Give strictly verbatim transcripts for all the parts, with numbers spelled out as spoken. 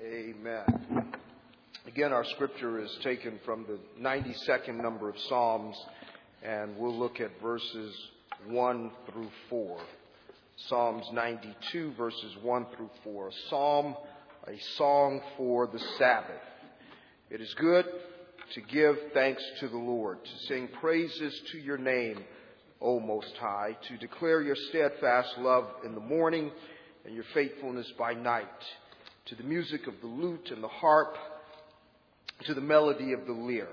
Amen. Again, our scripture is taken from the ninety-second number of Psalms, and we'll look at verses one through four. Psalms ninety-two, verses one through four. A psalm, a song for the Sabbath. It is good to give thanks to the Lord, to sing praises to your name, O Most High, to declare your steadfast love in the morning and your faithfulness by night, to the music of the lute and the harp, to the melody of the lyre.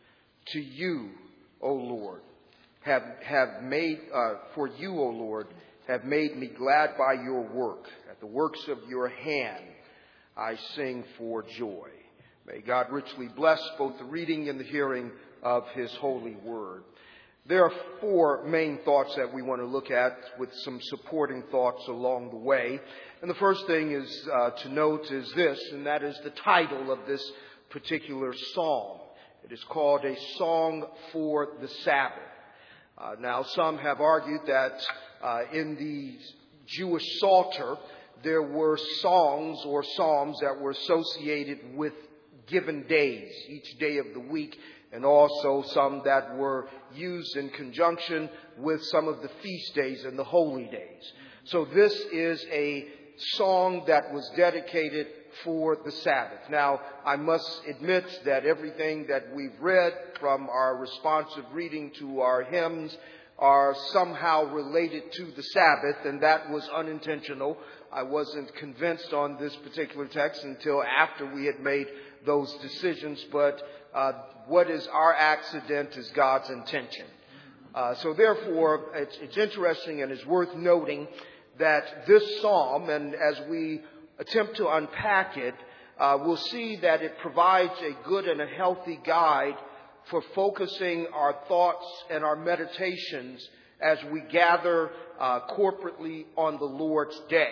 To you, O Lord, have have made uh, for you, O Lord, have made me glad by your work. At the works of your hand, I sing for joy. May God richly bless both the reading and the hearing of his holy word. There are four main thoughts that we want to look at with some supporting thoughts along the way. And the first thing is uh, to note is this, and that is the title of this particular psalm. It is called A Song for the Sabbath. Uh, now, some have argued that uh, in the Jewish Psalter, there were songs or psalms that were associated with given days, each day of the week, and also some that were used in conjunction with some of the feast days and the holy days. So this is a song that was dedicated for the Sabbath. Now, I must admit that everything that we've read from our responsive reading to our hymns are somehow related to the Sabbath, and that was unintentional. I wasn't convinced on this particular text until after we had made those decisions, but uh, what is our accident is God's intention. Uh, so therefore, it's, it's interesting and it's worth noting that this psalm, and as we attempt to unpack it, uh, we'll see that it provides a good and a healthy guide for focusing our thoughts and our meditations as we gather uh, corporately on the Lord's day.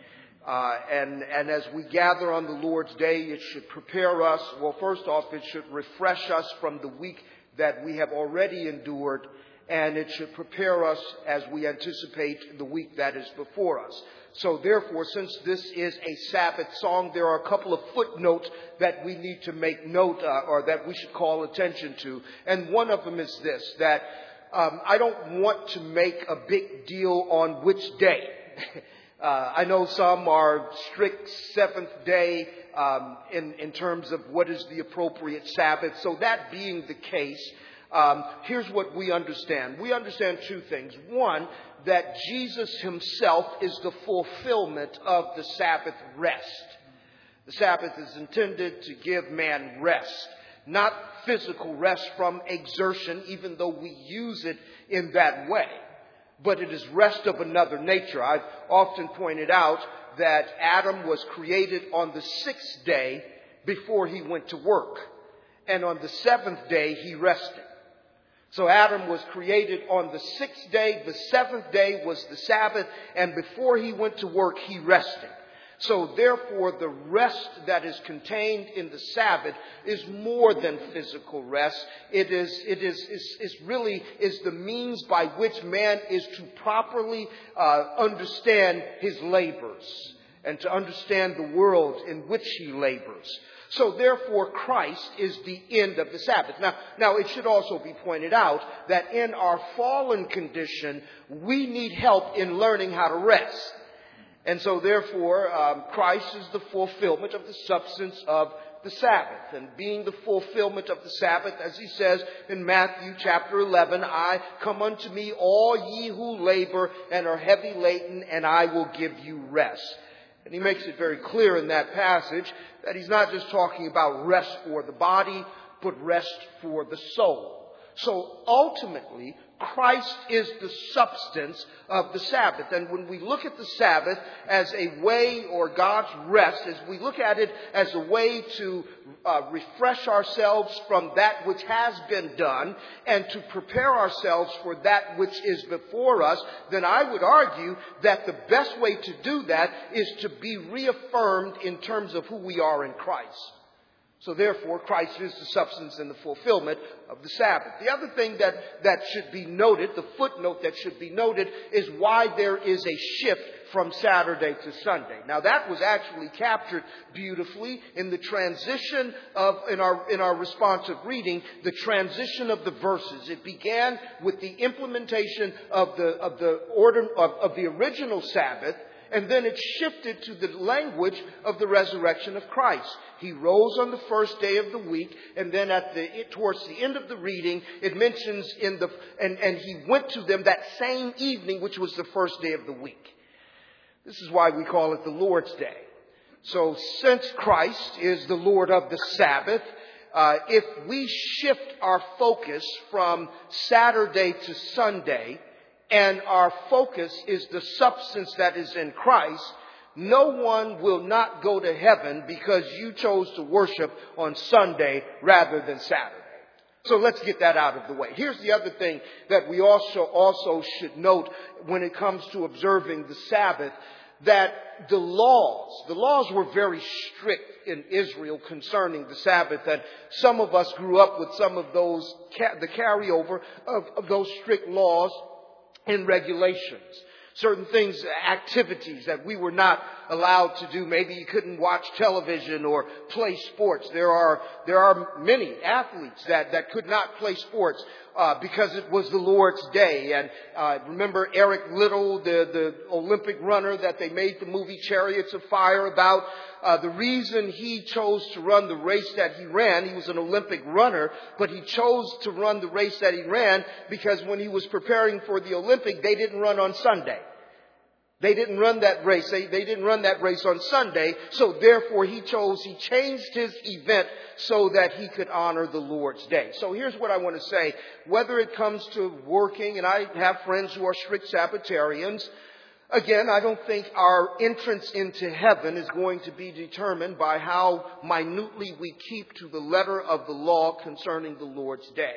Uh, and, and as we gather on the Lord's day, it should prepare us. Well, first off, it should refresh us from the week that we have already endured, and it should prepare us as we anticipate the week that is before us. So therefore, since this is a Sabbath song, there are a couple of footnotes that we need to make note uh, or that we should call attention to. And one of them is this, that um, I don't want to make a big deal on which day. Uh, I know some are strict seventh day um, in, in terms of what is the appropriate Sabbath. So that being the case, um, here's what we understand. We understand two things. One, that Jesus himself is the fulfillment of the Sabbath rest. The Sabbath is intended to give man rest, not physical rest from exertion, even though we use it in that way. But it is rest of another nature. I've often pointed out that Adam was created on the sixth day before he went to work. And on the seventh day, he rested. So Adam was created on the sixth day. The seventh day was the Sabbath. And before he went to work, he rested. So therefore, the rest that is contained in the Sabbath is more than physical rest. It is, it is, is, is really is the means by which man is to properly uh, understand his labors and to understand the world in which he labors. So therefore, Christ is the end of the Sabbath. Now, now it should also be pointed out that in our fallen condition, we need help in learning how to rest. And so therefore, um, Christ is the fulfillment of the substance of the Sabbath. And being the fulfillment of the Sabbath, as he says in Matthew chapter eleven, I come unto me all ye who labor and are heavy laden, and I will give you rest. And he makes it very clear in that passage that he's not just talking about rest for the body, but rest for the soul. So ultimately, Christ is the substance of the Sabbath. And when we look at the Sabbath as a way, or God's rest, as we look at it as a way to uh, refresh ourselves from that which has been done and to prepare ourselves for that which is before us, then I would argue that the best way to do that is to be reaffirmed in terms of who we are in Christ. So therefore, Christ is the substance and the fulfillment of the Sabbath. The other thing that, that should be noted, the footnote that should be noted, is why there is a shift from Saturday to Sunday. Now that was actually captured beautifully in the transition of, in our, in our responsive reading, the transition of the verses. It began with the implementation of the, of the order, of, of the original Sabbath, and then it shifted to the language of the resurrection of Christ. He rose on the first day of the week, and then at the towards the end of the reading, it mentions in the and, and he went to them that same evening, which was the first day of the week. This is why we call it the Lord's Day. So since Christ is the Lord of the Sabbath, uh, if we shift our focus from Saturday to Sunday, and our focus is the substance that is in Christ, no one will not go to heaven because you chose to worship on Sunday rather than Saturday. So let's get that out of the way. Here's the other thing that we also, also should note when it comes to observing the Sabbath, that the laws, the laws were very strict in Israel concerning the Sabbath, and some of us grew up with some of those, the carryover of, of those strict laws and regulations. Certain things, activities that we were not allowed to do. Maybe you couldn't watch television or play sports. There are there are many athletes that, that could not play sports uh, because it was the Lord's Day. And uh, remember Eric Liddell, the, the Olympic runner that they made the movie Chariots of Fire about? Uh, the reason he chose to run the race that he ran, he was an Olympic runner, but he chose to run the race that he ran because when he was preparing for the Olympic, they didn't run on Sunday. They didn't run that race. They, they didn't run that race on Sunday. So therefore he chose, he changed his event so that he could honor the Lord's Day. So here's what I want to say. Whether it comes to working, and I have friends who are strict Sabbatarians, again, I don't think our entrance into heaven is going to be determined by how minutely we keep to the letter of the law concerning the Lord's Day.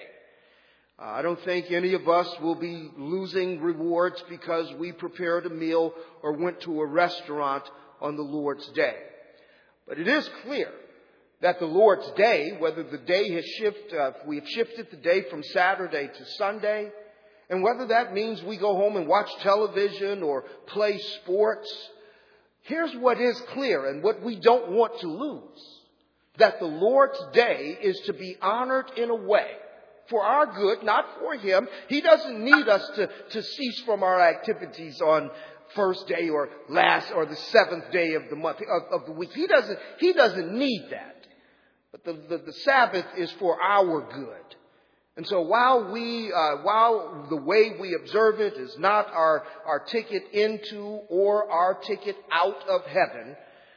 Uh, I don't think any of us will be losing rewards because we prepared a meal or went to a restaurant on the Lord's Day. But it is clear that the Lord's Day, whether the day has shifted, uh, we have shifted the day from Saturday to Sunday, and whether that means we go home and watch television or play sports, here's what is clear and what we don't want to lose. That the Lord's Day is to be honored in a way for our good, not for Him. He doesn't need us to, to cease from our activities on first day or last or the seventh day of the month, of, of the week. He doesn't, He doesn't need that. But the, the, the Sabbath is for our good. And so while we, uh, while the way we observe it is not our, our ticket into or our ticket out of heaven,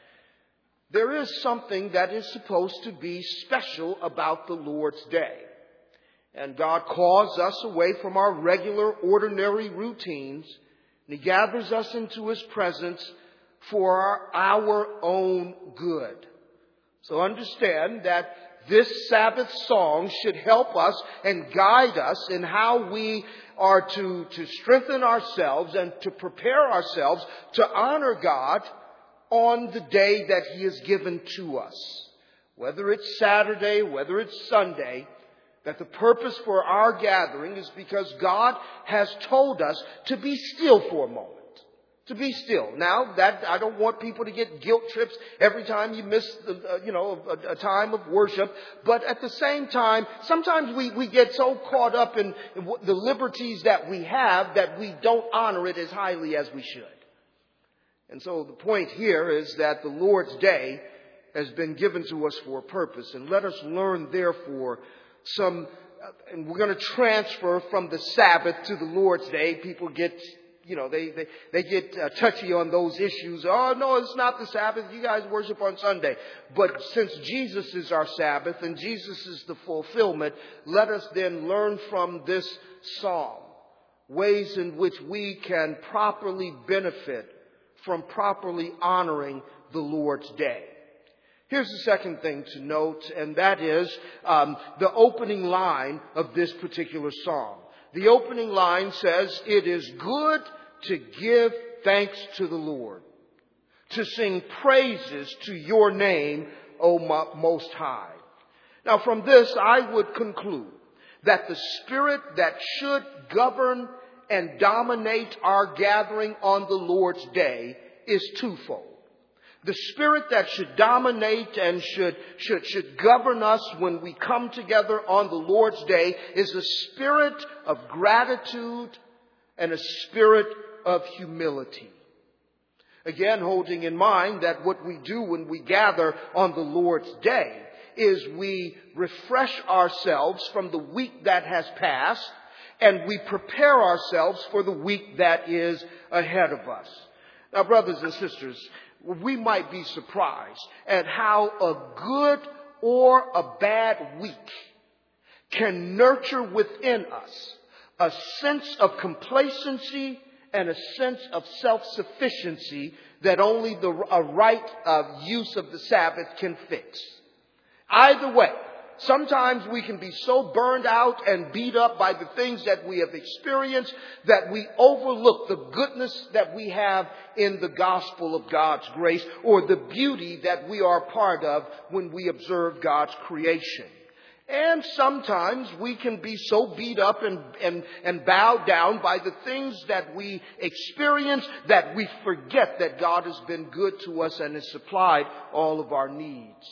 there is something that is supposed to be special about the Lord's Day. And God calls us away from our regular, ordinary routines, and He gathers us into His presence for our, our own good. So understand that this Sabbath song should help us and guide us in how we are to, to strengthen ourselves and to prepare ourselves to honor God on the day that He has given to us. Whether it's Saturday, whether it's Sunday, that the purpose for our gathering is because God has told us to be still for a moment. To be still. Now, that I don't want people to get guilt trips every time you miss, uh, you know, a, a time of worship. But at the same time, sometimes we, we get so caught up in, in the liberties that we have that we don't honor it as highly as we should. And so the point here is that the Lord's Day has been given to us for a purpose. And let us learn, therefore, some, and we're going to transfer from the Sabbath to the Lord's Day. People get, you know, they, they, they get uh, touchy on those issues. Oh, no, it's not the Sabbath. You guys worship on Sunday. But since Jesus is our Sabbath and Jesus is the fulfillment, let us then learn from this psalm ways in which we can properly benefit from properly honoring the Lord's Day. Here's the second thing to note, and that is um, the opening line of this particular psalm. The opening line says, "It is good to give thanks to the Lord, to sing praises to your name, O Most High. Now from this I would conclude that the spirit that should govern and dominate our gathering on the Lord's day is twofold. The spirit that should dominate and should, should, should govern us when we come together on the Lord's day is a spirit of gratitude and a spirit of humility. Again, holding in mind that what we do when we gather on the Lord's day is we refresh ourselves from the week that has passed and we prepare ourselves for the week that is ahead of us. Now, brothers and sisters, we might be surprised at how a good or a bad week can nurture within us a sense of complacency and a sense of self-sufficiency that only the a right uh, use of the Sabbath can fix. Either way, sometimes we can be so burned out and beat up by the things that we have experienced that we overlook the goodness that we have in the gospel of God's grace or the beauty that we are part of when we observe God's creation. And sometimes we can be so beat up and, and, and bowed down by the things that we experience that we forget that God has been good to us and has supplied all of our needs.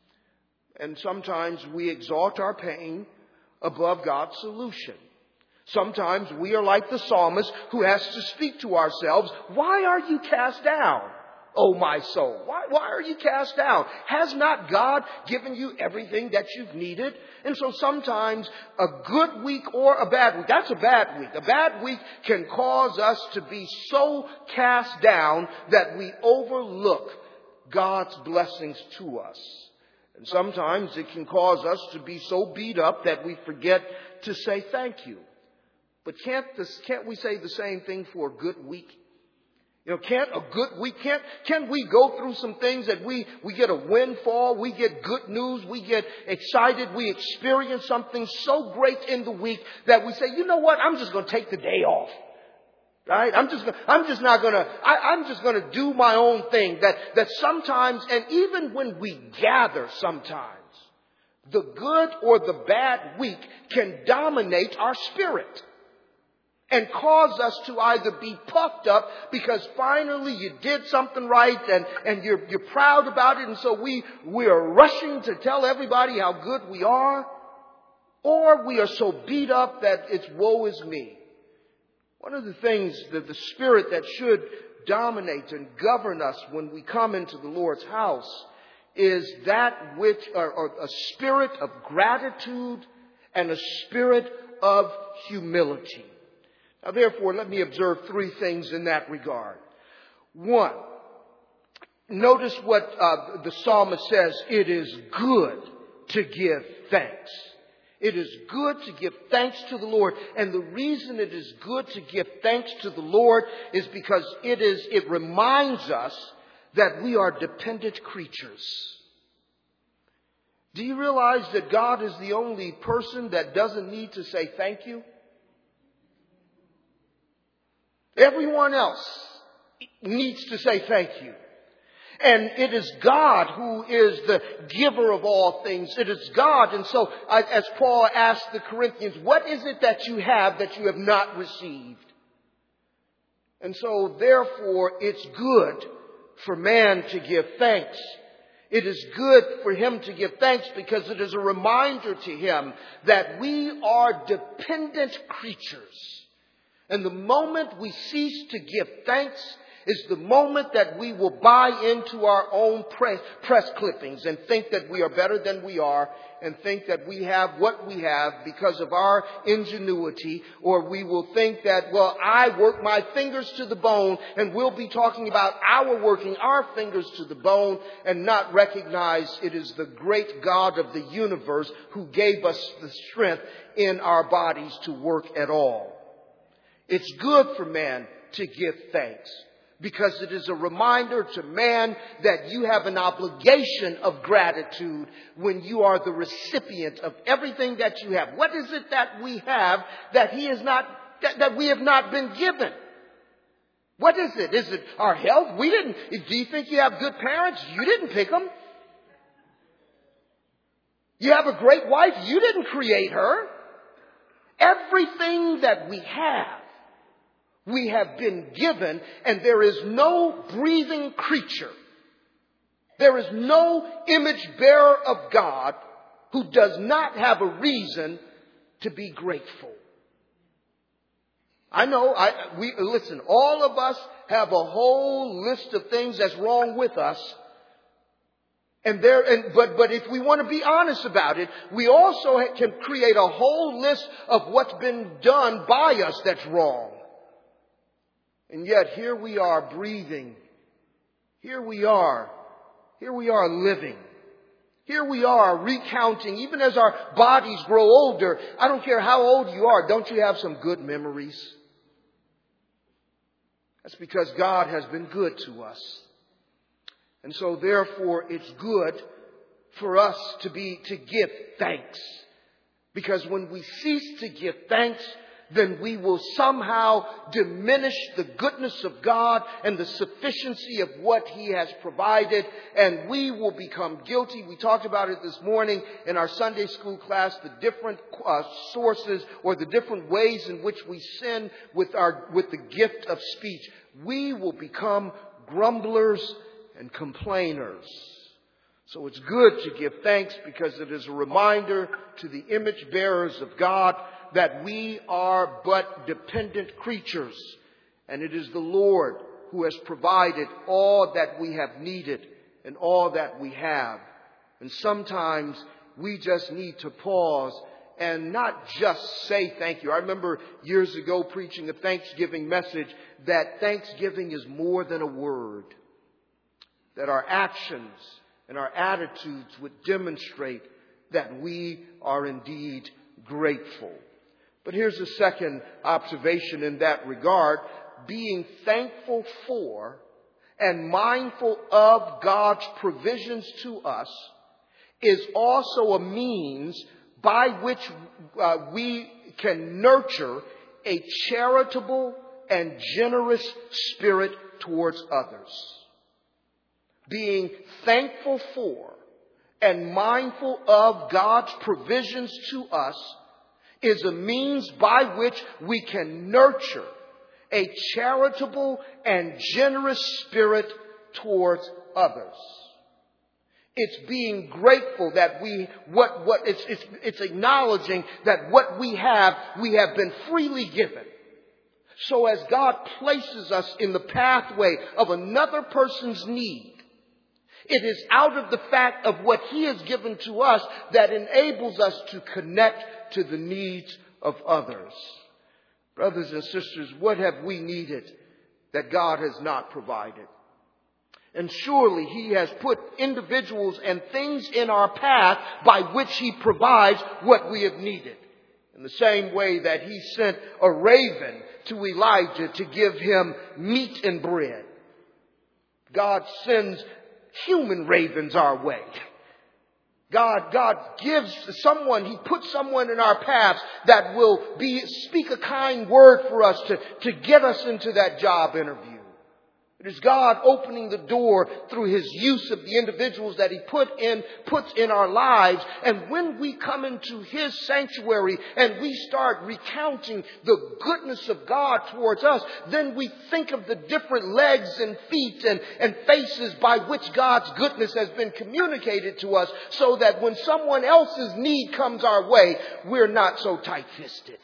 And sometimes we exalt our pain above God's solution. Sometimes we are like the psalmist who has to speak to ourselves, why are you cast down, O my soul? Why, why are you cast down? Has not God given you everything that you've needed? And so sometimes a good week or a bad week, that's a bad week. A bad week can cause us to be so cast down that we overlook God's blessings to us. And sometimes it can cause us to be so beat up that we forget to say thank you. But can't this, can't we say the same thing for a good week? You know, can't a good week, can't, can't we go through some things that we, we get a windfall, we get good news, we get excited, we experience something so great in the week that we say, you know what, I'm just going to take the day off. Right? I'm just, I'm just not gonna, I, I'm just gonna do my own thing. That, that sometimes, and even when we gather sometimes, the good or the bad week can dominate our spirit and cause us to either be puffed up because finally you did something right and, and you're, you're proud about it. And so we, we are rushing to tell everybody how good we are, or we are so beat up that it's woe is me. One of the things that the spirit that should dominate and govern us when we come into the Lord's house is that which, or, or a spirit of gratitude and a spirit of humility. Now, therefore, let me observe three things in that regard. One, notice what uh, the psalmist says, it is good to give thanks. It is good to give thanks to the Lord. And the reason it is good to give thanks to the Lord is because it is, it reminds us that we are dependent creatures. Do you realize that God is the only person that doesn't need to say thank you? Everyone else needs to say thank you. And it is God who is the giver of all things. It is God. And so, as Paul asked the Corinthians, what is it that you have that you have not received? And so, therefore, it's good for man to give thanks. It is good for him to give thanks because it is a reminder to him that we are dependent creatures. And the moment we cease to give thanks is the moment that we will buy into our own press, press clippings and think that we are better than we are and think that we have what we have because of our ingenuity, or we will think that, well, I work my fingers to the bone, and we'll be talking about our working our fingers to the bone and not recognize it is the great God of the universe who gave us the strength in our bodies to work at all. It's good for man to give thanks, because it is a reminder to man that you have an obligation of gratitude when you are the recipient of everything that you have. What is it that we have that he is not, that, that we have not been given? What is it? Is it our health? We didn't. Do you think you have good parents? You didn't pick them. You have a great wife. You didn't create her. Everything that we have, we have been given, and there is no breathing creature. There is no image bearer of God who does not have a reason to be grateful. I know, I, we, listen, all of us have a whole list of things that's wrong with us. And there, and, but, but if we want to be honest about it, we also can create a whole list of what's been done by us that's wrong. And yet here we are breathing. Here we are. Here we are living. Here we are recounting, even as our bodies grow older. I don't care how old you are. Don't you have some good memories? That's because God has been good to us. And so therefore it's good for us to be, to give thanks. Because when we cease to give thanks, then we will somehow diminish the goodness of God and the sufficiency of what He has provided, and we will become guilty. We talked about it this morning in our Sunday school class, the different uh, sources or the different ways in which we sin with our with the gift of speech. We will become grumblers and complainers. So it's good to give thanks because it is a reminder to the image bearers of God that we are but dependent creatures, and it is the Lord who has provided all that we have needed and all that we have. And sometimes we just need to pause and not just say thank you. I remember years ago preaching a Thanksgiving message that Thanksgiving is more than a word, that our actions and our attitudes would demonstrate that we are indeed grateful. But here's a second observation in that regard. Being thankful for and mindful of God's provisions to us is also a means by which uh, we can nurture a charitable and generous spirit towards others. Being thankful for and mindful of God's provisions to us is a means by which we can nurture a charitable and generous spirit towards others. It's being grateful that we, what, what, it's, it's, it's acknowledging that what we have, we have been freely given. So as God places us in the pathway of another person's need, it is out of the fact of what He has given to us that enables us to connect to the needs of others. Brothers and sisters, what have we needed that God has not provided? And surely He has put individuals and things in our path by which He provides what we have needed. In the same way that He sent a raven to Elijah to give him meat and bread, God sends human ravens our way. God, God gives someone, He puts someone in our paths that will be, speak a kind word for us to, to get us into that job interview. It is God opening the door through His use of the individuals that He put in, puts in our lives. And when we come into His sanctuary and we start recounting the goodness of God towards us, then we think of the different legs and feet and, and faces by which God's goodness has been communicated to us, so that when someone else's need comes our way, we're not so tight-fisted.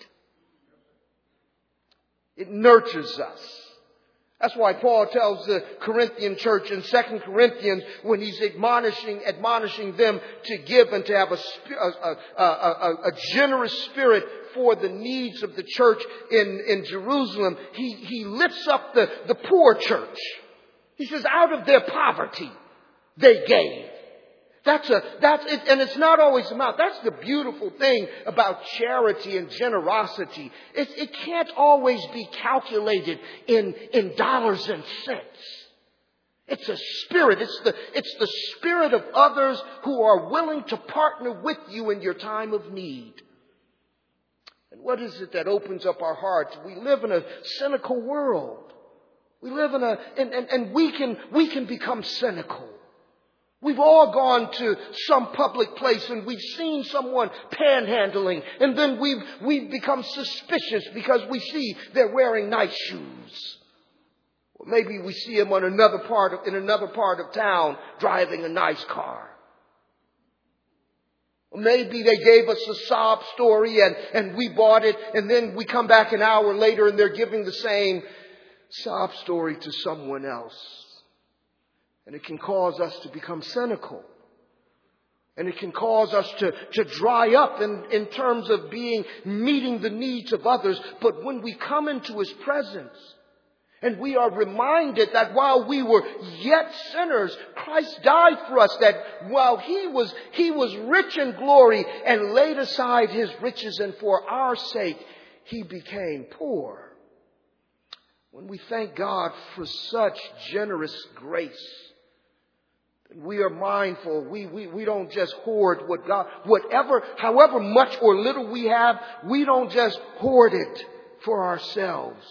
It nurtures us. That's why Paul tells the Corinthian church in Second Corinthians, when he's admonishing, admonishing them to give and to have a, a, a, a, a generous spirit for the needs of the church in, in Jerusalem. He, he lifts up the, the poor church. He says, out of their poverty, they gave. That's a, that's it, and it's not always amount. That's the beautiful thing about charity and generosity. It, it can't always be calculated in, in dollars and cents. It's a spirit. It's the, it's the spirit of others who are willing to partner with you in your time of need. And what is it that opens up our hearts? We live in a cynical world. We live in a, and, and, and we can, we can become cynical. We've all gone to some public place and we've seen someone panhandling, and then we've, we've become suspicious because we see they're wearing nice shoes. Or maybe we see them on another part of, in another part of town driving a nice car. Or maybe they gave us a sob story and, and we bought it, and then we come back an hour later and they're giving the same sob story to someone else. And it can cause us to become cynical. And it can cause us to, to dry up in, in terms of being, meeting the needs of others. But when we come into His presence and we are reminded that while we were yet sinners, Christ died for us, that while He was, He was rich in glory and laid aside His riches, and for our sake He became poor. When we thank God for such generous grace, we are mindful. We, we, we don't just hoard what God, whatever, however much or little we have, we don't just hoard it for ourselves.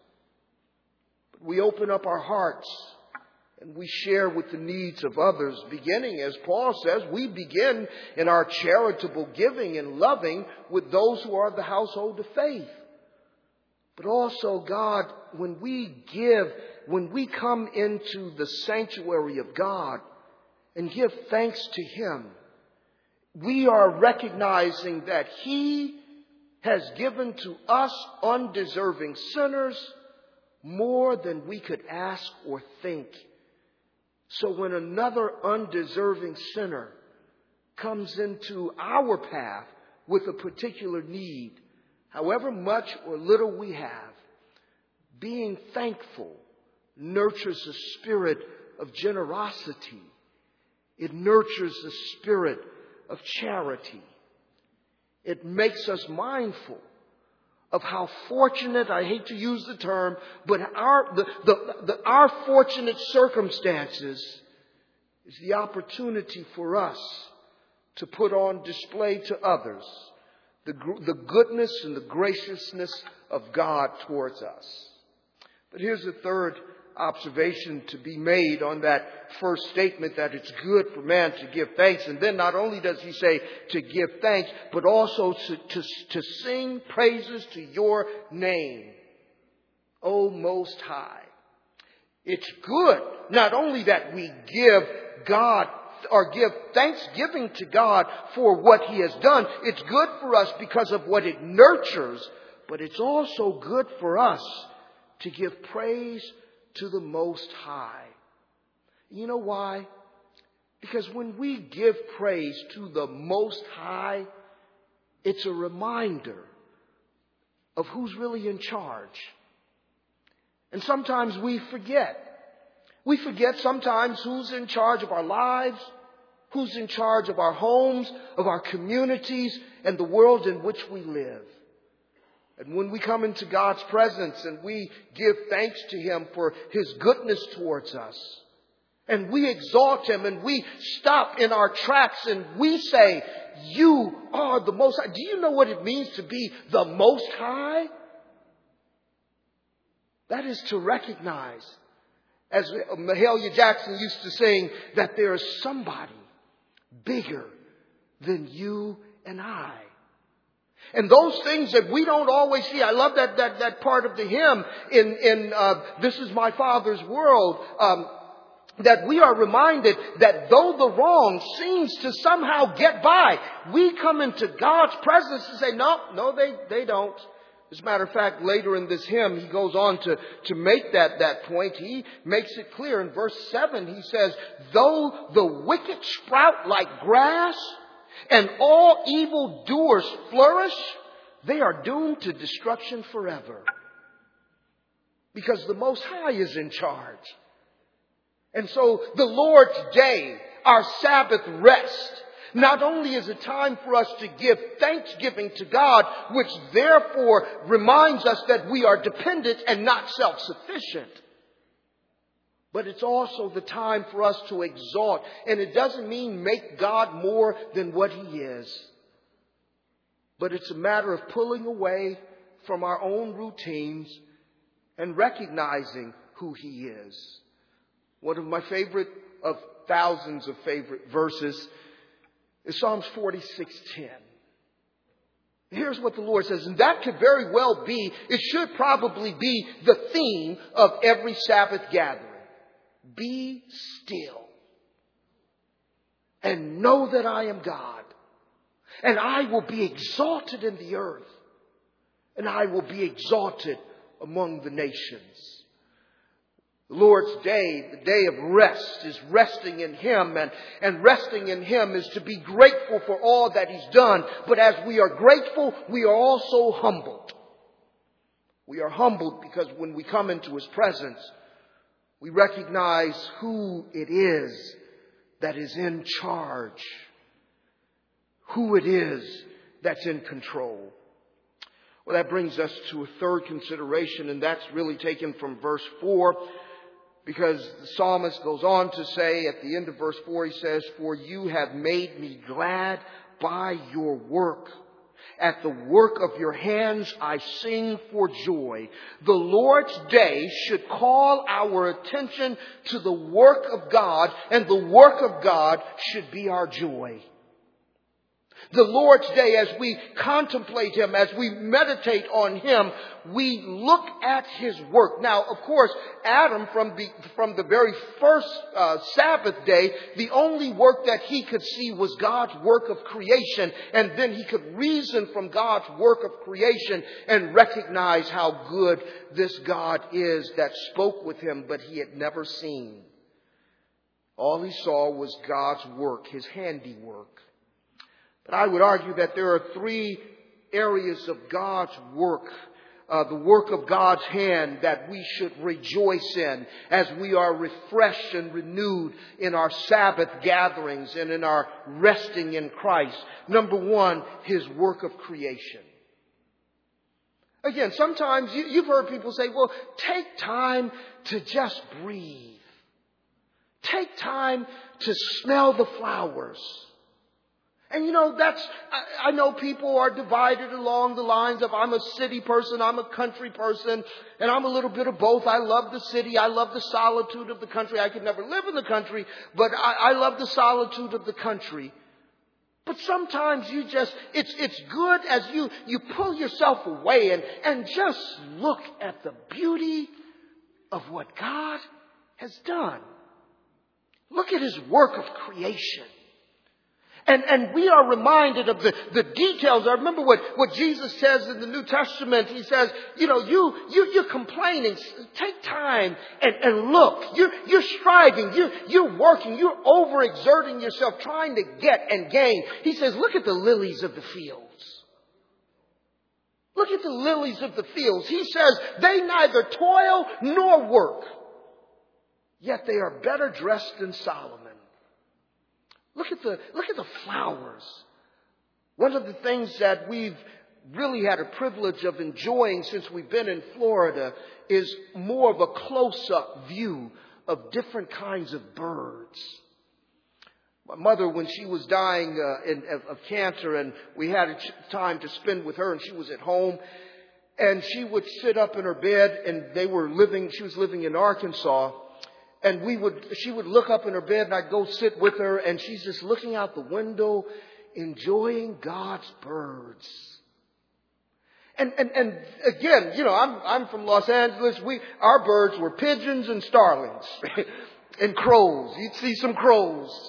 But we open up our hearts and we share with the needs of others, beginning, as Paul says, we begin in our charitable giving and loving with those who are of the household of faith. But also, God, when we give, when we come into the sanctuary of God and give thanks to Him, we are recognizing that He has given to us undeserving sinners more than we could ask or think. So when another undeserving sinner comes into our path with a particular need, however much or little we have, being thankful nurtures a spirit of generosity. It nurtures the spirit of charity. It makes us mindful of how fortunate, I hate to use the term, but our, the, the, the, our fortunate circumstances is the opportunity for us to put on display to others the, the goodness and the graciousness of God towards us. But here's the third observation to be made on that first statement, that it's good for man to give thanks. And then not only does he say to give thanks, but also to, to, to sing praises to your name, O Most High. It's good not only that we give God or give thanksgiving to God for what He has done. It's good for us because of what it nurtures, but it's also good for us to give praise to the Most High. You know why? Because when we give praise to the Most High, it's a reminder of who's really in charge. And sometimes we forget. We forget sometimes who's in charge of our lives, who's in charge of our homes, of our communities, and the world in which we live. And when we come into God's presence and we give thanks to Him for His goodness towards us, and we exalt Him and we stop in our tracks and we say, you are the Most High. Do you know what it means to be the Most High? That is to recognize, as Mahalia Jackson used to sing, that there is somebody bigger than you and I. And those things that we don't always see. I love that that that part of the hymn in in uh, This Is My Father's World. Um, that we are reminded that though the wrong seems to somehow get by, we come into God's presence and say, no, no, they they don't. As a matter of fact, later in this hymn, he goes on to, to make that, that point. He makes it clear in verse seven. He says, though the wicked sprout like grass and all evildoers flourish, they are doomed to destruction forever. Because the Most High is in charge. And so the Lord's day, our Sabbath rest, not only is a time for us to give thanksgiving to God, which therefore reminds us that we are dependent and not self-sufficient, but it's also the time for us to exalt. And it doesn't mean make God more than what He is. But it's a matter of pulling away from our own routines and recognizing who He is. One of my favorite of thousands of favorite verses is Psalms forty-six ten. Here's what the Lord says, and that could very well be, it should probably be the theme of every Sabbath gathering. Be still and know that I am God, and I will be exalted in the earth, and I will be exalted among the nations. The Lord's day, the day of rest, is resting in Him. And, and resting in Him is to be grateful for all that He's done. But as we are grateful, we are also humbled. We are humbled because when we come into His presence, we recognize who it is that is in charge. Who it is that's in control. Well, that brings us to a third consideration, and that's really taken from verse four. Because the psalmist goes on to say at the end of verse four, he says, for you have made me glad by your work. At the work of your hands I sing for joy. The Lord's day should call our attention to the work of God, and the work of God should be our joy. The Lord's day, as we contemplate Him, as we meditate on Him, we look at His work. Now, of course, Adam, from the from the very first uh, Sabbath day, the only work that he could see was God's work of creation. And then he could reason from God's work of creation and recognize how good this God is that spoke with him, but he had never seen. All he saw was God's work, His handiwork. But I would argue that there are three areas of God's work, uh, the work of God's hand, that we should rejoice in as we are refreshed and renewed in our Sabbath gatherings and in our resting in Christ. Number one, His work of creation. Again, sometimes you, you've heard people say, well, take time to just breathe. Take time to smell the flowers. And you know, that's, I, I know people are divided along the lines of I'm a city person, I'm a country person, and I'm a little bit of both. I love the city, I love the solitude of the country. I could never live in the country, but I, I love the solitude of the country. But sometimes you just, it's, it's good as you, you pull yourself away and, and just look at the beauty of what God has done. Look at His work of creation. And, and we are reminded of the, the details. I remember what, what Jesus says in the New Testament. He says, you know, you, you, you're complaining. Take time and, and look. You're, you're striving. You're, you're working. You're overexerting yourself trying to get and gain. He says, look at the lilies of the fields. Look at the lilies of the fields. He says, they neither toil nor work, yet they are better dressed than Solomon. Look at the, look at the flowers. One of the things that we've really had a privilege of enjoying since we've been in Florida is more of a close-up view of different kinds of birds. My mother, when she was dying uh, in, of, of cancer, and we had a ch- time to spend with her, and she was at home, and she would sit up in her bed, and they were living, she was living in Arkansas. And we would, she would look up in her bed and I'd go sit with her, and she's just looking out the window, enjoying God's birds. And, and, and again, you know, I'm, I'm from Los Angeles. We, our birds were pigeons and starlings and crows. You'd see some crows.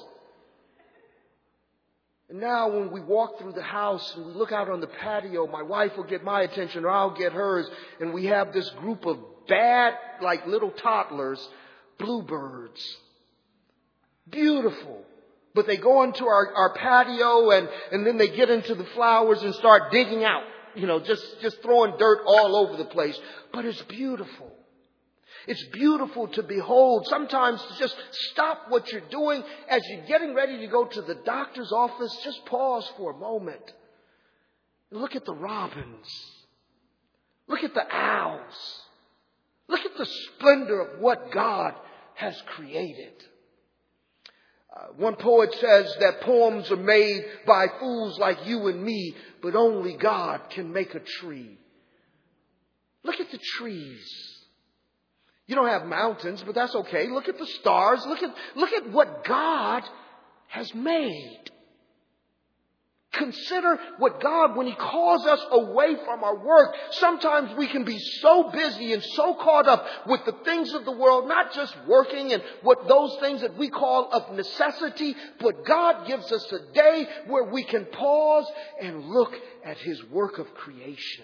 And now when we walk through the house and we look out on the patio, my wife will get my attention or I'll get hers. And we have this group of bad, like little toddlers, bluebirds. Beautiful. But they go into our, our patio and, and then they get into the flowers and start digging out. You know, just, just throwing dirt all over the place. But it's beautiful. It's beautiful to behold. Sometimes to just stop what you're doing as you're getting ready to go to the doctor's office. Just pause for a moment. Look at the robins. Look at the owls. Look at the splendor of what God has created. Uh, one poet says that poems are made by fools like you and me, but only God can make a tree. Look at the trees. You don't have mountains, but that's okay. Look at the stars. Look at, look at what God has made. Consider what God, when He calls us away from our work, sometimes we can be so busy and so caught up with the things of the world, not just working and what those things that we call of necessity, but God gives us a day where we can pause and look at His work of creation.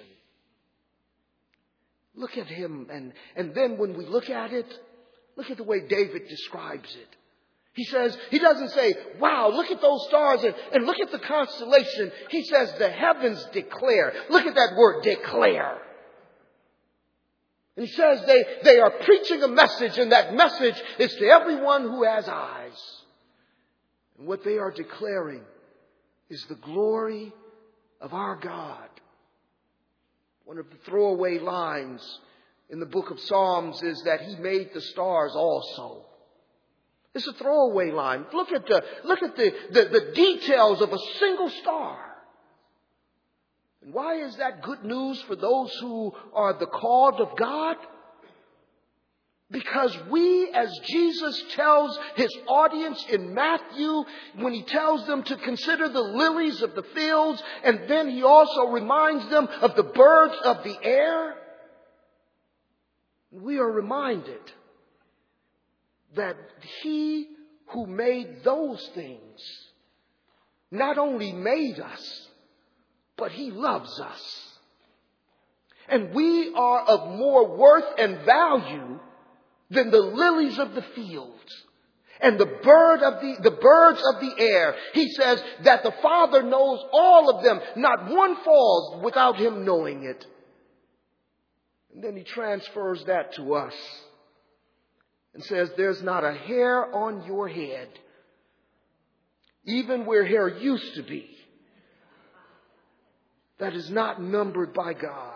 Look at Him, and, and then when we look at it, look at the way David describes it. He says, he doesn't say, wow, look at those stars and, and look at the constellation. He says, the heavens declare. Look at that word, declare. And he says they, they are preaching a message, and that message is to everyone who has eyes. And what they are declaring is the glory of our God. One of the throwaway lines in the book of Psalms is that He made the stars also. It's a throwaway line. Look at the, look at the, the, the details of a single star. And why is that good news for those who are the called of God? Because we, as Jesus tells His audience in Matthew, when He tells them to consider the lilies of the fields, and then He also reminds them of the birds of the air, we are reminded that He who made those things not only made us, but He loves us. And we are of more worth and value than the lilies of the fields and the bird of the, the birds of the air. He says that the Father knows all of them. Not one falls without Him knowing it. And then He transfers that to us and says, there's not a hair on your head, even where hair used to be, that is not numbered by God.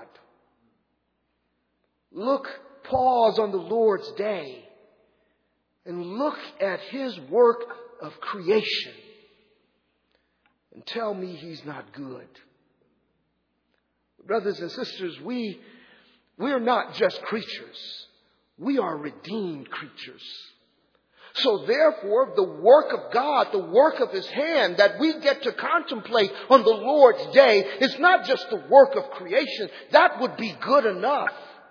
Look, pause on the Lord's day and look at His work of creation and tell me He's not good. Brothers and sisters, we, we're not just creatures. We are redeemed creatures. So therefore, the work of God, the work of His hand that we get to contemplate on the Lord's day is not just the work of creation. That would be good enough.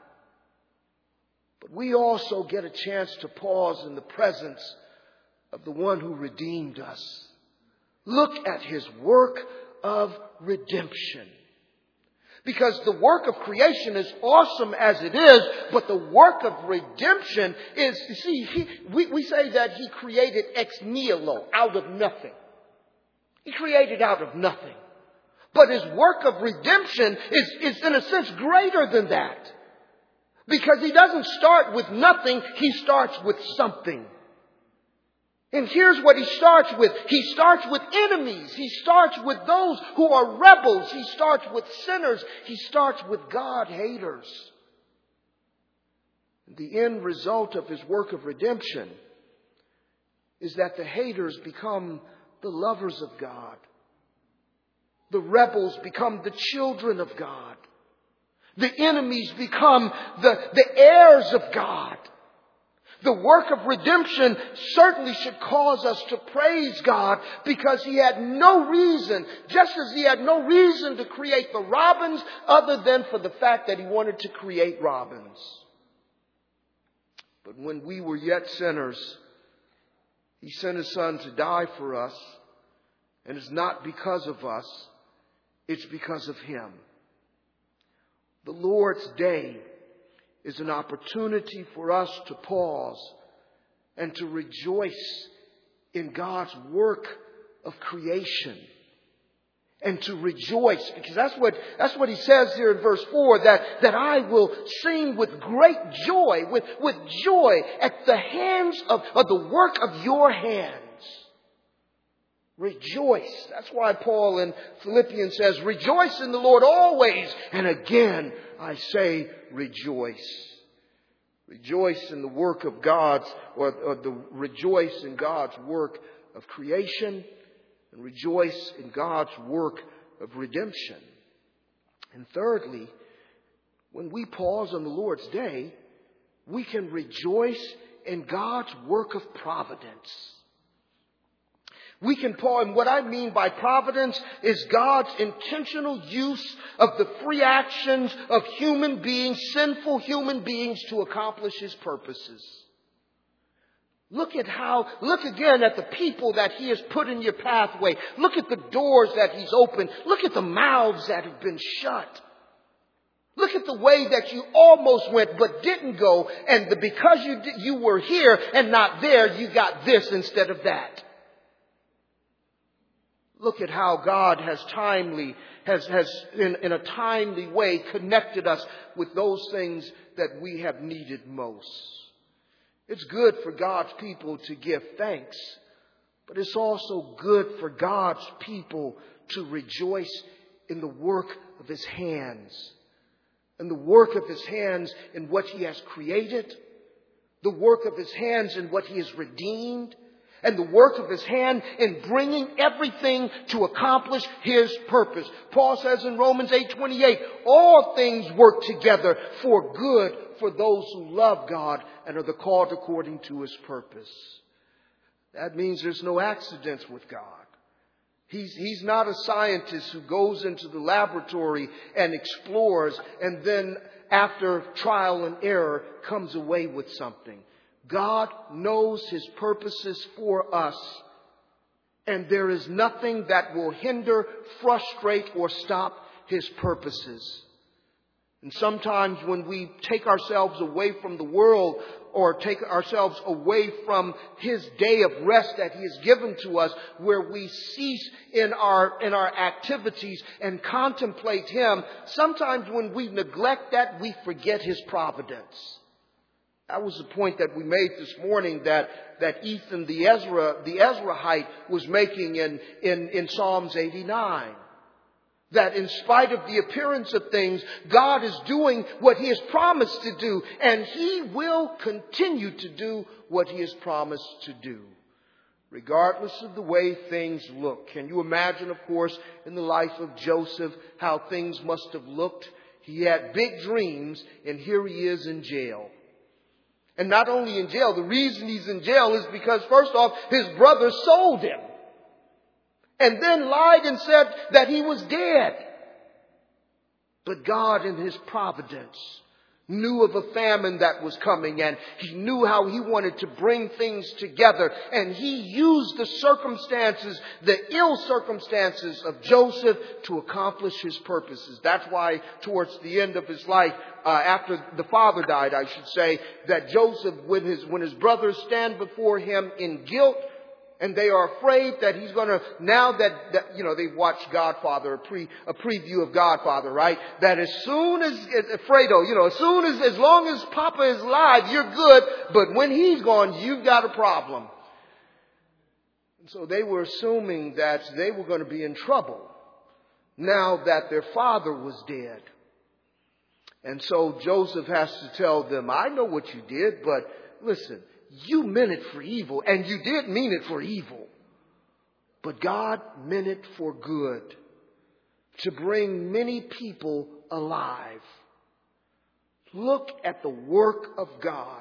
But we also get a chance to pause in the presence of the one who redeemed us. Look at His work of redemption. Because the work of creation is awesome as it is, but the work of redemption is, you see, he, we, we say that He created ex nihilo, out of nothing. He created out of nothing. But His work of redemption is, is in a sense greater than that. Because He doesn't start with nothing, He starts with something. And here's what He starts with. He starts with enemies. He starts with those who are rebels. He starts with sinners. He starts with God haters. The end result of His work of redemption is that the haters become the lovers of God. The rebels become the children of God. The enemies become the, the heirs of God. The work of redemption certainly should cause us to praise God, because He had no reason, just as He had no reason to create the robins other than for the fact that He wanted to create robins. But when we were yet sinners, He sent His Son to die for us. And it's not because of us, it's because of Him. The Lord's day is an opportunity for us to pause and to rejoice in God's work of creation. And to rejoice, because that's what, that's what He says here in verse four, that, that I will sing with great joy, with, with joy at the hands of, of the work of your hands. Rejoice. That's why Paul in Philippians says, rejoice in the Lord always. And again, I say rejoice. Rejoice in the work of God's, or, or the rejoice in God's work of creation, and rejoice in God's work of redemption. And thirdly, when we pause on the Lord's day, we can rejoice in God's work of providence. We can Paul, and what I mean by providence is God's intentional use of the free actions of human beings, sinful human beings, to accomplish His purposes. Look at how, look again at the people that He has put in your pathway. Look at the doors that He's opened. Look at the mouths that have been shut. Look at the way that you almost went but didn't go, and the, because you you were here and not there, you got this instead of that. Look at how God has timely, has, has in, in a timely way connected us with those things that we have needed most. It's good for God's people to give thanks, but it's also good for God's people to rejoice in the work of His hands. And the work of His hands in what He has created, the work of His hands in what He has redeemed, and the work of His hand in bringing everything to accomplish His purpose. Paul says in Romans eight twenty-eight, all things work together for good for those who love God and are the called according to His purpose. That means there's no accidents with God. He's, he's not a scientist who goes into the laboratory and explores and then after trial and error comes away with something. God knows His purposes for us, and there is nothing that will hinder, frustrate, or stop His purposes. And sometimes when we take ourselves away from the world or take ourselves away from His day of rest that He has given to us, where we cease in our, in our activities and contemplate Him, sometimes when we neglect that, we forget His providence. That was the point that we made this morning that, that Ethan the Ezra, the Ezrahite was making in, in, in Psalms eighty-nine. That in spite of the appearance of things, God is doing what He has promised to do, and He will continue to do what He has promised to do, regardless of the way things look. Can you imagine, of course, in the life of Joseph, how things must have looked? He had big dreams, and here he is in jail. And not only in jail, the reason he's in jail is because, first off, his brother sold him. And then lied and said that he was dead. But God in His providence knew of a famine that was coming, and He knew how He wanted to bring things together. And He used the circumstances, the ill circumstances of Joseph to accomplish His purposes. That's why towards the end of his life, uh, after the father died, I should say, that Joseph, when his, when his brothers stand before him in guilt, and they are afraid that he's going to, now that, that, you know, they've watched Godfather, a, pre, a preview of Godfather, right? That as soon as, as Fredo, you know, as soon as, as long as Papa is alive, you're good. But when he's gone, you've got a problem. And so they were assuming that they were going to be in trouble now that their father was dead. And so Joseph has to tell them, I know what you did, but listen, you meant it for evil, and you did mean it for evil. But God meant it for good, to bring many people alive. Look at the work of God.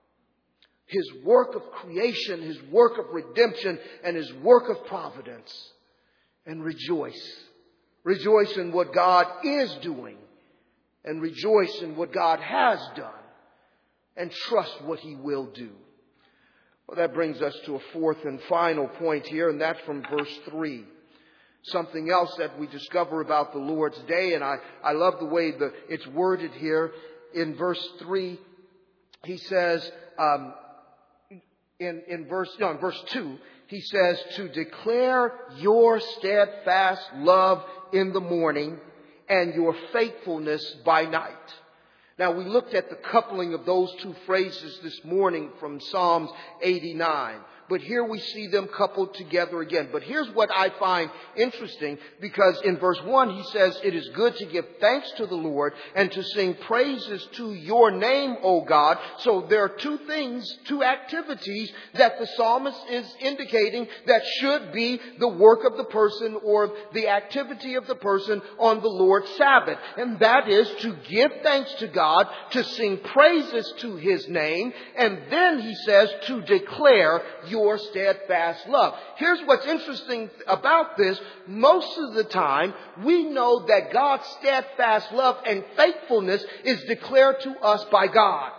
His work of creation, His work of redemption, and His work of providence. And rejoice. Rejoice in what God is doing. And rejoice in what God has done. And trust what He will do. Well, that brings us to a fourth and final point here, and that's from verse three. Something else that we discover about the Lord's Day, and I, I love the way the, it's worded here. In verse three, he says, um, in, in verse, no, in verse two, he says, to declare your steadfast love in the morning and your faithfulness by night. Now, we looked at the coupling of those two phrases this morning from Psalms eighty-nine. But here we see them coupled together again. But here's what I find interesting, because in verse one he says, it is good to give thanks to the Lord and to sing praises to your name, O God. So there are two things, two activities that the psalmist is indicating that should be the work of the person or the activity of the person on the Lord's Sabbath. And that is to give thanks to God, to sing praises to His name, and then he says to declare your steadfast love. Here's what's interesting about this. Most of the time, we know that God's steadfast love and faithfulness is declared to us by God.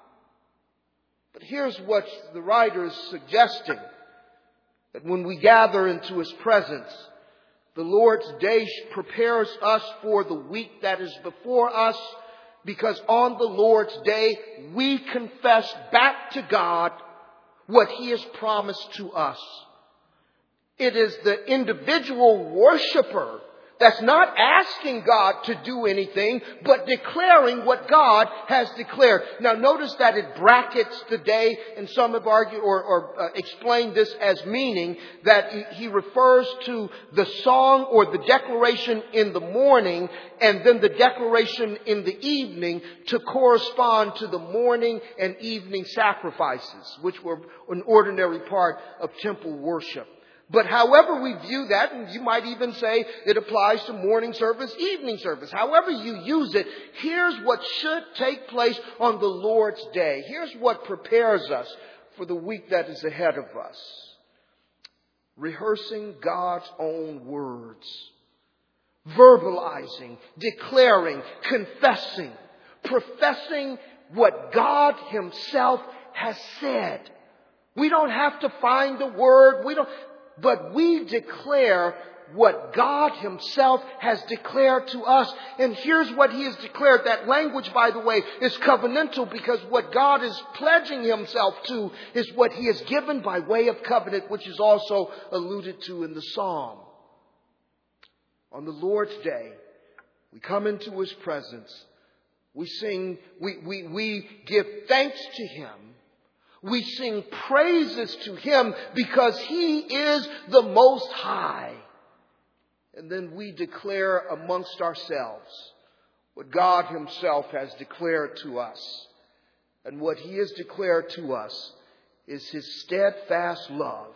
But here's what the writer is suggesting. That when we gather into His presence, the Lord's day prepares us for the week that is before us, because on the Lord's day, we confess back to God what He has promised to us. It is the individual worshiper that's not asking God to do anything, but declaring what God has declared. Now notice that it brackets the day, and some have argued or, or uh, explained this as meaning that he, he refers to the song or the declaration in the morning and then the declaration in the evening to correspond to the morning and evening sacrifices, which were an ordinary part of temple worship. But however we view that, and you might even say it applies to morning service, evening service. However you use it, here's what should take place on the Lord's day. Here's what prepares us for the week that is ahead of us. Rehearsing God's own words. Verbalizing, declaring, confessing, professing what God Himself has said. We don't have to find the word. We don't... But we declare what God Himself has declared to us. And here's what He has declared. That language, by the way, is covenantal, because what God is pledging Himself to is what He has given by way of covenant, which is also alluded to in the psalm. On the Lord's day, we come into His presence. We sing, we, we, we give thanks to Him. We sing praises to Him because He is the Most High. And then we declare amongst ourselves what God Himself has declared to us. And what He has declared to us is His steadfast love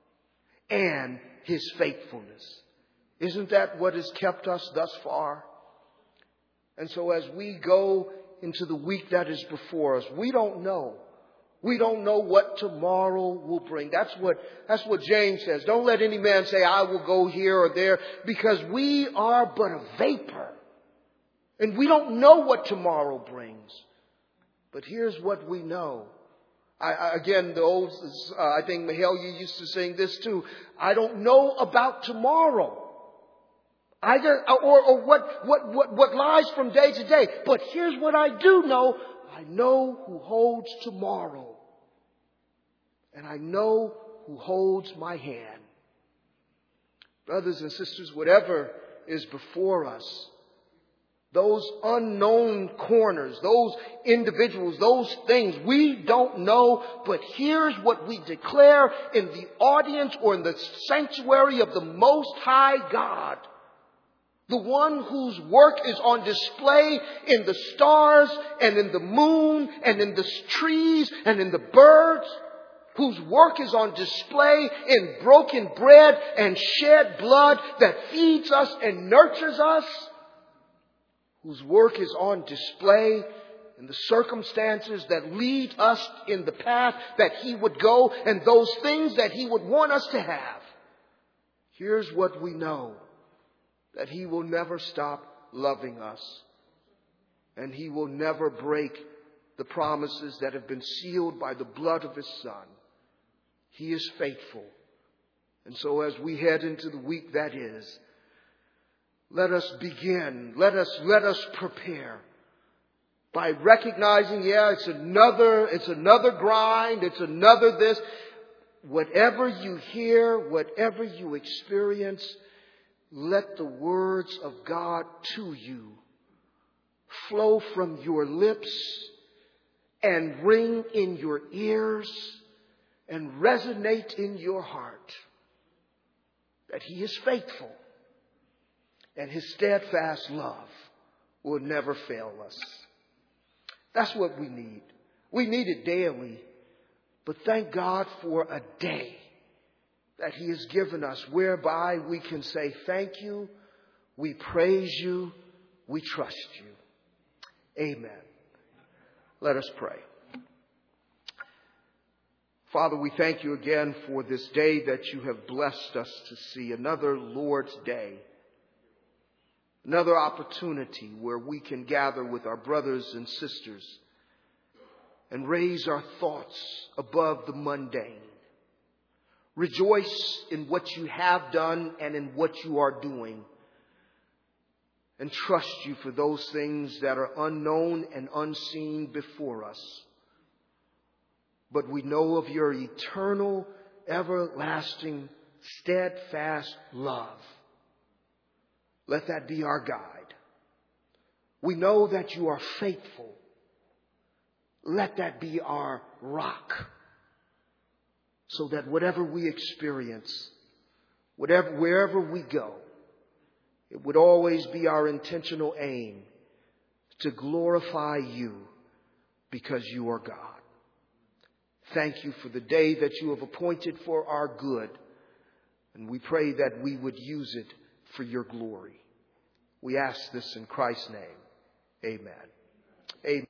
and His faithfulness. Isn't that what has kept us thus far? And so as we go into the week that is before us, we don't know. We don't know what tomorrow will bring. That's what, that's what James says. Don't let any man say, I will go here or there, because we are but a vapor. And we don't know what tomorrow brings. But here's what we know. I, I, again, the old, uh, I think Mahalia used to sing this too. I don't know about tomorrow. I just, or, or what, what, what, what lies from day to day. But here's what I do know. I know who holds tomorrow. And I know who holds my hand. Brothers and sisters, whatever is before us, those unknown corners, those individuals, those things, we don't know. But here's what we declare in the audience or in the sanctuary of the Most High God. The one whose work is on display in the stars and in the moon and in the trees and in the birds. Whose work is on display in broken bread and shed blood that feeds us and nurtures us. Whose work is on display in the circumstances that lead us in the path that He would go and those things that He would want us to have. Here's what we know. That He will never stop loving us. And He will never break the promises that have been sealed by the blood of His Son. He is faithful. And so as we head into the week that is, let us begin. Let us, let us prepare by recognizing, yeah, it's another, it's another grind. It's another this. Whatever you hear, whatever you experience, let the words of God to you flow from your lips and ring in your ears and resonate in your heart that He is faithful and His steadfast love will never fail us. That's what we need. We need it daily. But thank God for a day that He has given us whereby we can say thank you, we praise you, we trust you. Amen. Let us pray. Father, we thank you again for this day that you have blessed us to see, another Lord's Day, another opportunity where we can gather with our brothers and sisters and raise our thoughts above the mundane. Rejoice in what you have done and in what you are doing, and trust you for those things that are unknown and unseen before us. But we know of your eternal, everlasting, steadfast love. Let that be our guide. We know that you are faithful. Let that be our rock, so that whatever we experience, whatever, wherever we go, it would always be our intentional aim to glorify you because you are God. Thank you for the day that you have appointed for our good. And we pray that we would use it for your glory. We ask this in Christ's name. Amen. Amen.